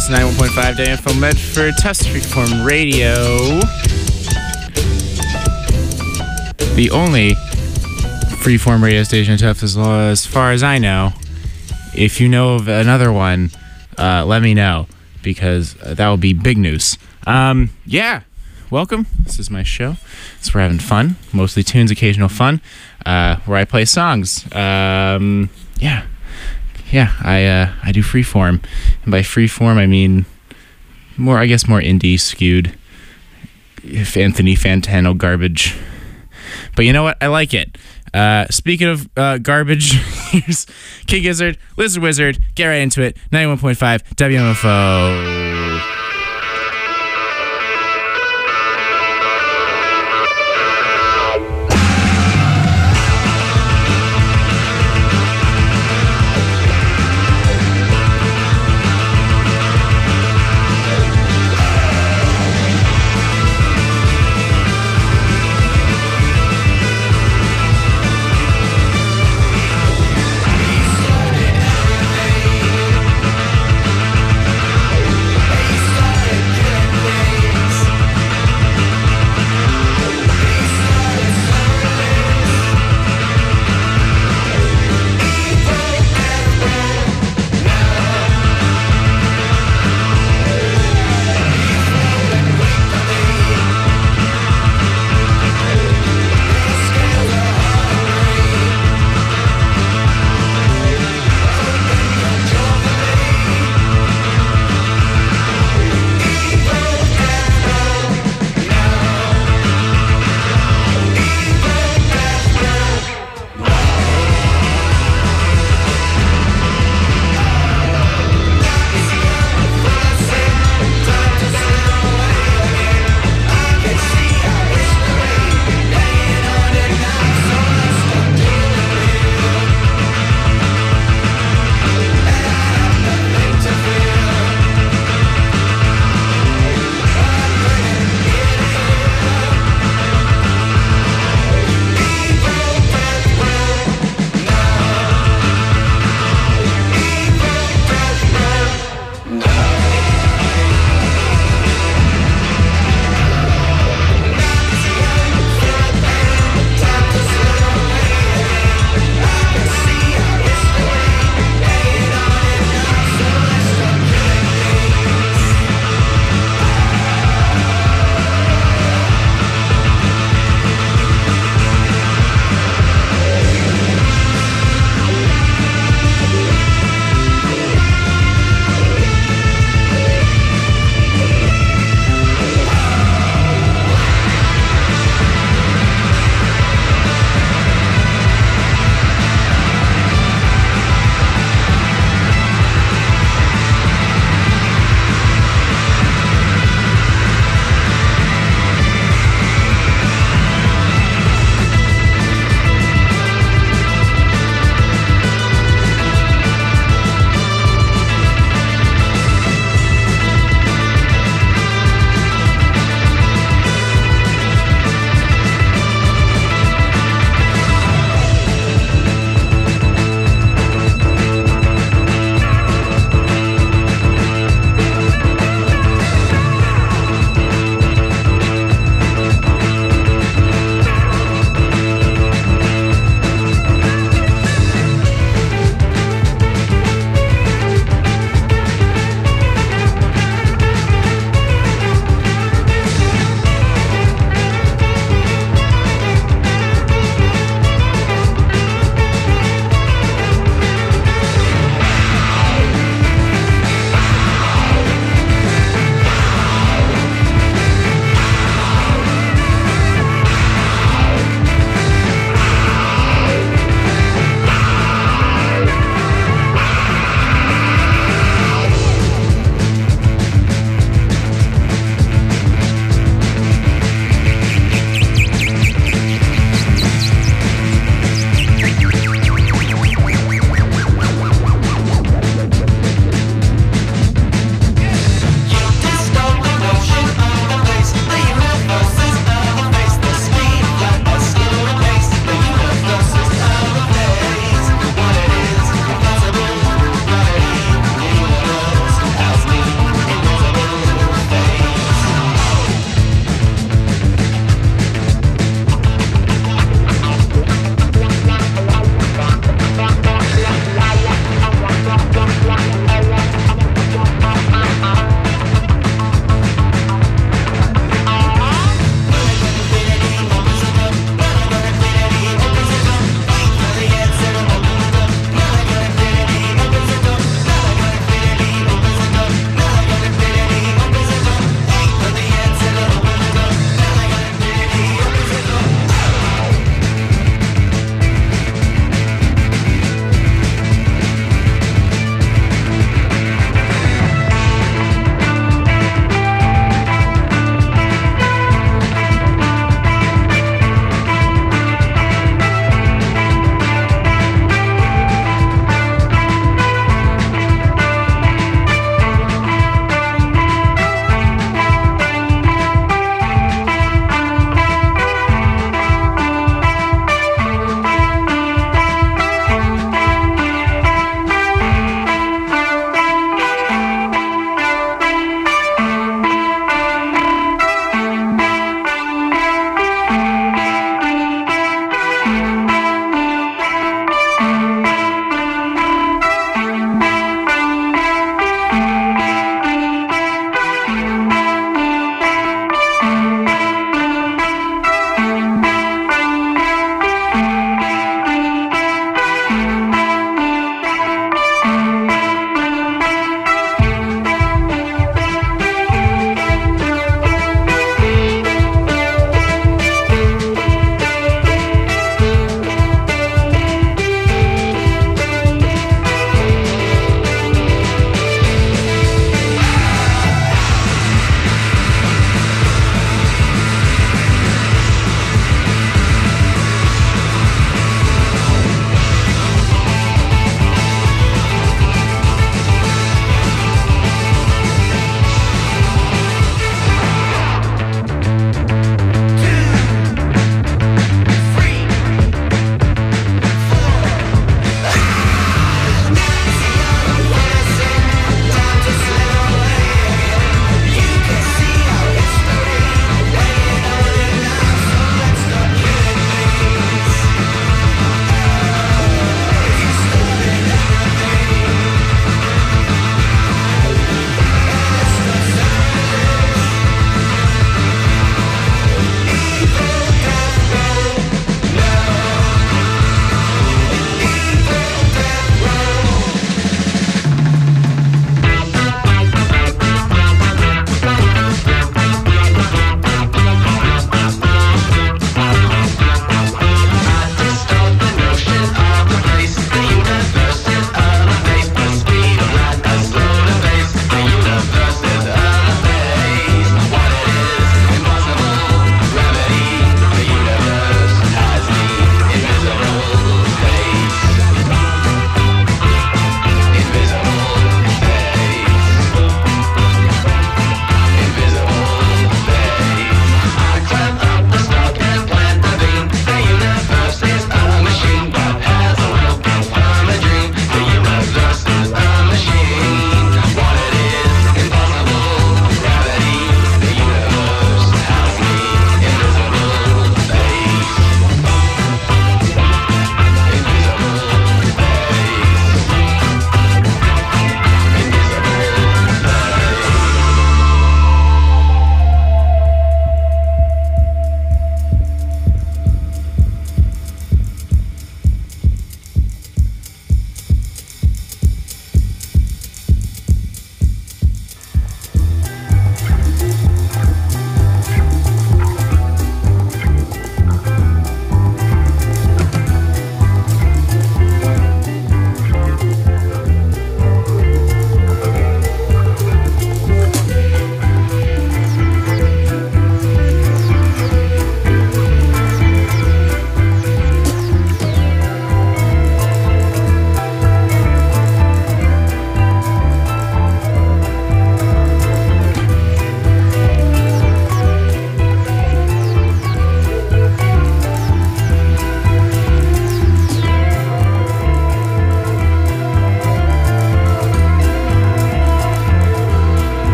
listen to 91.5 Info Medford, Test Freeform Radio. The only freeform radio station in Tufts, as far as I know. If you know of another one, let me know, because that would be big news. Yeah, welcome. This is my show. So we're having fun, mostly tunes, occasional fun, where I play songs. I do freeform, and by freeform I mean more indie skewed, if Anthony Fantano garbage. But you know what? I like it. Speaking of garbage, here's King Gizzard, Lizard Wizard. Get right into it. 91.5 WMFO.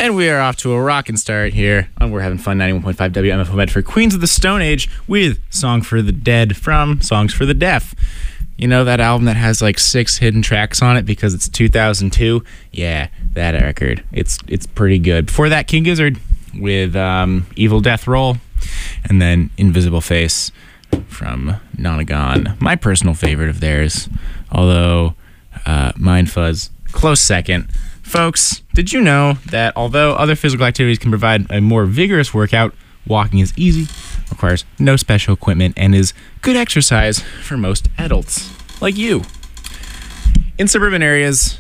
And we are off to a rockin' start here on We're Having Fun 91.5 WMFO Medford, Queens of the Stone Age, with Song for the Dead from Songs for the Deaf. You know that album that has like 6 hidden tracks on it because it's 2002? Yeah, that record. It's pretty good. Before that, King Gizzard with Evil Death Roll, and then Invisible Face from Nonagon. My personal favorite of theirs, although Mind Fuzz, close second. Folks, did you know that although other physical activities can provide a more vigorous workout, walking is easy, requires no special equipment, and is good exercise for most adults like you. In urban areas,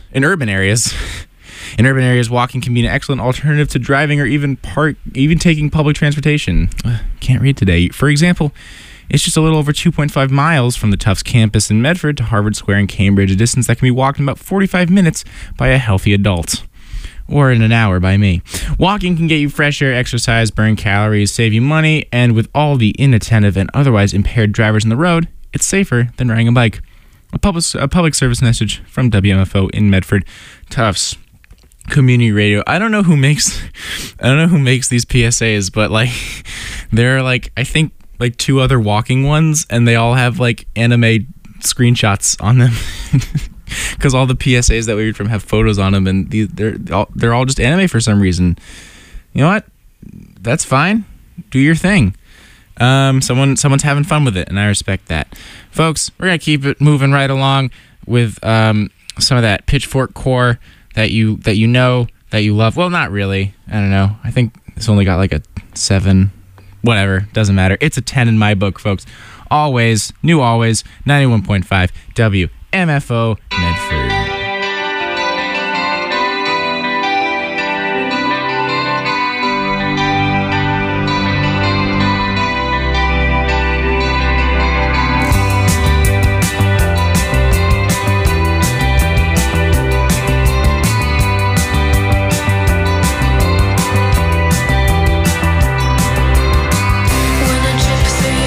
walking can be an excellent alternative to driving or even taking public transportation. Can't read today. For example, it's just a little over 2.5 miles from the Tufts campus in Medford to Harvard Square in Cambridge, a distance that can be walked in about 45 minutes by a healthy adult. Or in an hour by me. Walking can get you fresh air, exercise, burn calories, save you money, and with all the inattentive and otherwise impaired drivers on the road, it's safer than riding a bike. A public service message from WMFO in Medford, Tufts Community Radio. I don't know who makes these PSAs, but like there are like I think like 2 other walking ones, and they all have like anime screenshots on them. Because all the PSAs that we read from have photos on them, and they're all just anime for some reason. You know what? That's fine. Do your thing. Someone's having fun with it, and I respect that. Folks, we're gonna keep it moving right along with some of that Pitchfork core that you know that you love. Well, not really. I don't know. I think it's only got like a 7. Whatever, doesn't matter. It's a 10 in my book, folks. Always, new always, 91.5 WMFO Medford.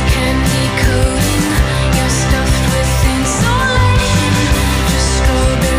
Strawberry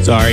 Sorry.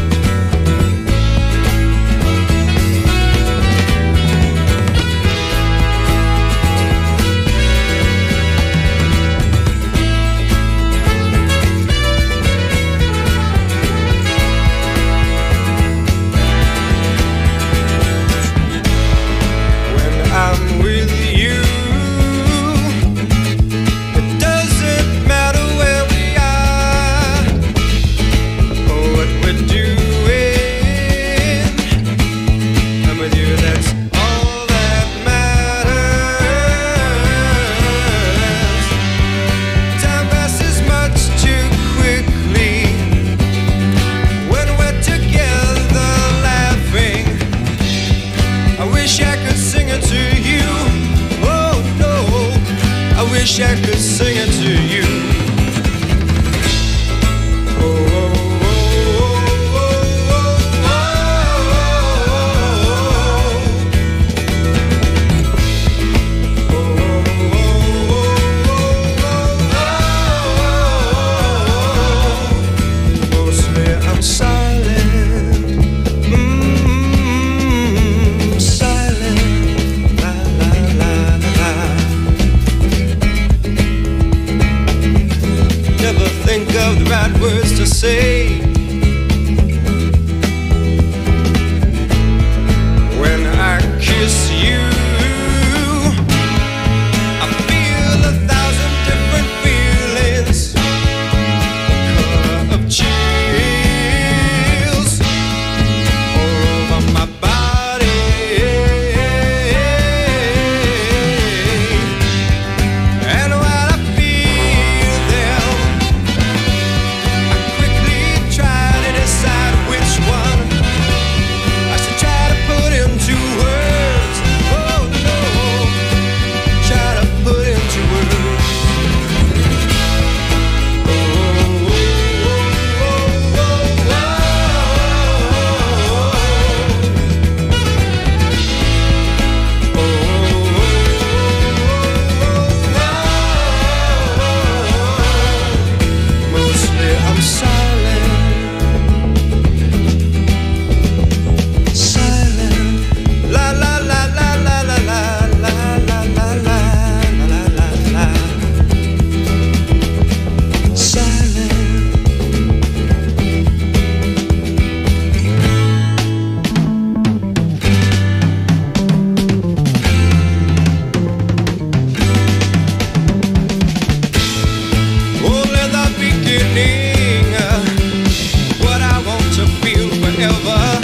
Wish I could sing it to you. Oh, oh, oh, oh, oh, oh. Mostly I'm silent, silent, la la la la. Never think of the right words to say when I kiss you. I feel 1,000 different feelings, the color of chills all over my body. And while I feel them, try to decide which one I should try to put into words. Oh no, try to put into words. Mostly I'm silent. La la la la la la la la la la la la la la. Silent. Only the beginning, what I want to feel forever.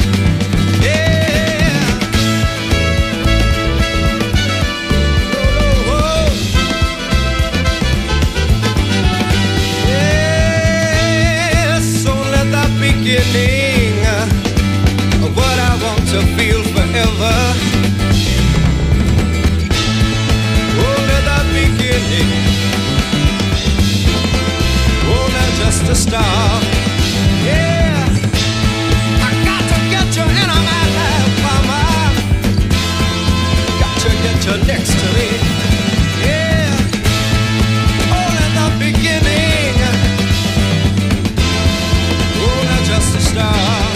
Beginning of what I want to feel forever. Only the beginning, only just a start. Yeah, I got to get you into my life, mama. Got to get you next to me. Yeah, only the beginning, just a start.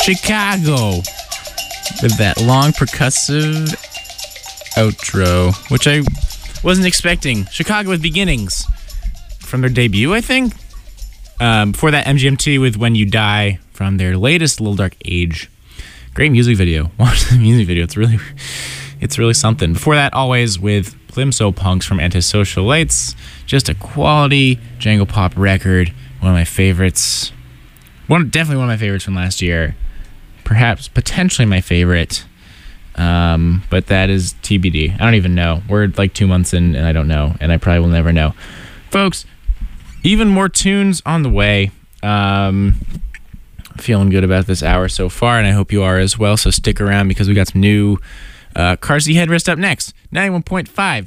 Chicago with that long percussive outro, which I wasn't expecting. Chicago with Beginnings from their debut, I think. Before that, MGMT with When You Die from their latest Little Dark Age. Great music video. Watch the music video. It's really something. Before that, Always with Plimsoll Punks from Antisocial Lights. Just a quality jangle pop record. One of my favorites. Definitely one of my favorites from last year. Perhaps, potentially my favorite. But that is TBD. I don't even know. We're like 2 months in and I don't know. And I probably will never know. Folks, even more tunes on the way. Feeling good about this hour so far, and I hope you are as well. So stick around because we got some new Car Seat Headrest up next. 91.5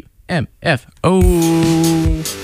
WMFO.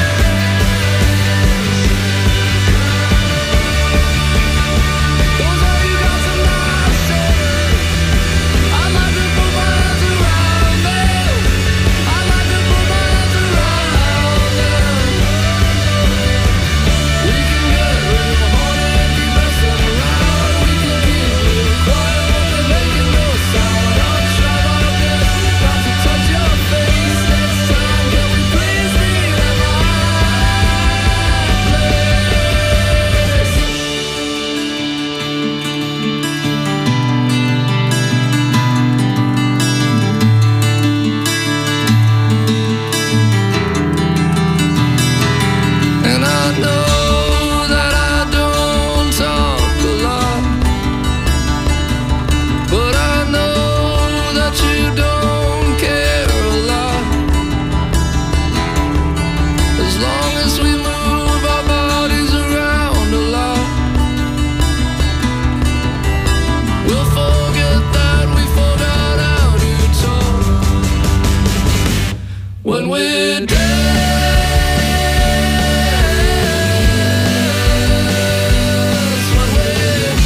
Those are when we're dance, when we're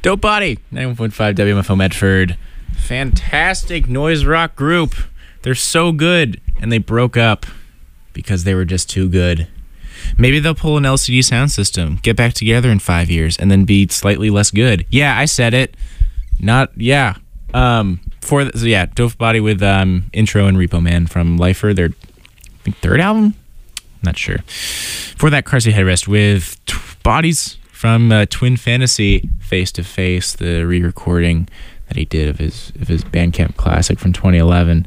Dope Body, 91.5 WMFO Medford. Fantastic noise rock group. They're so good, and they broke up because they were just too good. Maybe they'll pull an LCD sound system, get back together in 5 years, and then be slightly less good. Yeah, I said it. Not, yeah. Dope Body with intro and Repo Man from Lifer, their I think third album? Not sure. For that, Car Seat Headrest with Bodies from Twin Fantasy, Face to Face, the re-recording that he did of his Bandcamp classic from 2011.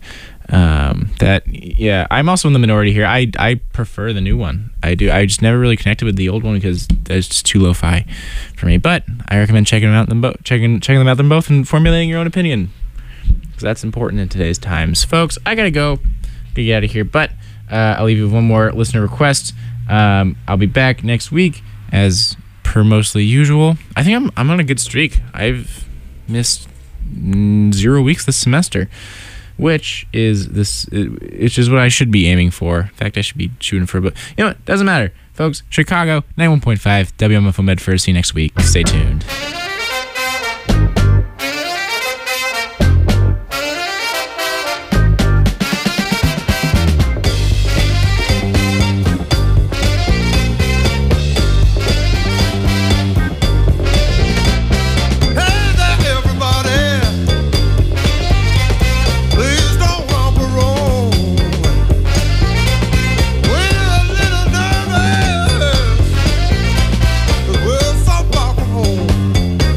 I'm also in the minority here. I prefer the new one. I do. I just never really connected with the old one because it's just too lo-fi for me. But I recommend checking them out. Checking them out them both and formulating your own opinion, because that's important in today's times, folks. I gotta go. Get out of here. But I'll leave you with one more listener request. I'll be back next week as per mostly usual. I think I'm on a good streak. I've missed 0 weeks this semester, which is what I should be aiming for. In fact, I should be shooting for, but you know what? Doesn't matter, folks. Chicago 91.5 WMFO Medford. See you next week. Stay tuned. We're so far from home.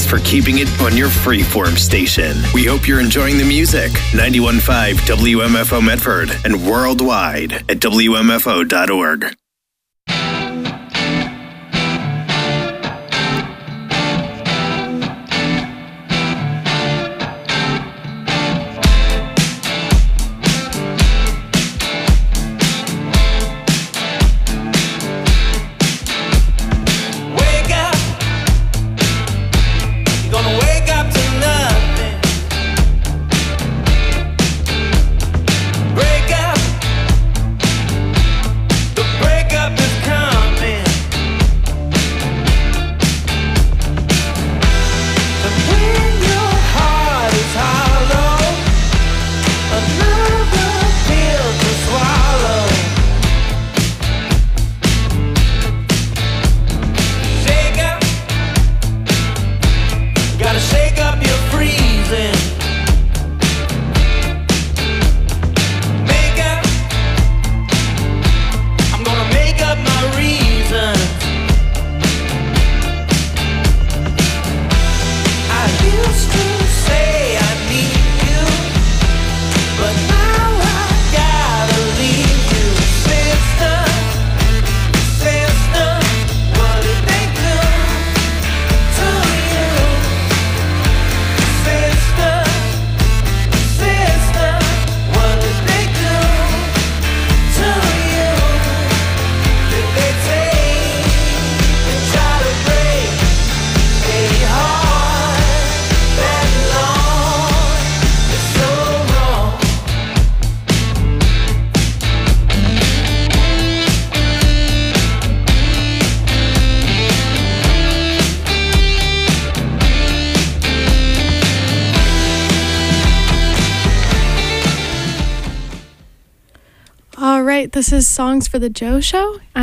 for keeping it on your freeform station. We hope you're enjoying the music. 91.5 WMFO Medford and worldwide at WMFO.org. This is Songs for the Joe Show.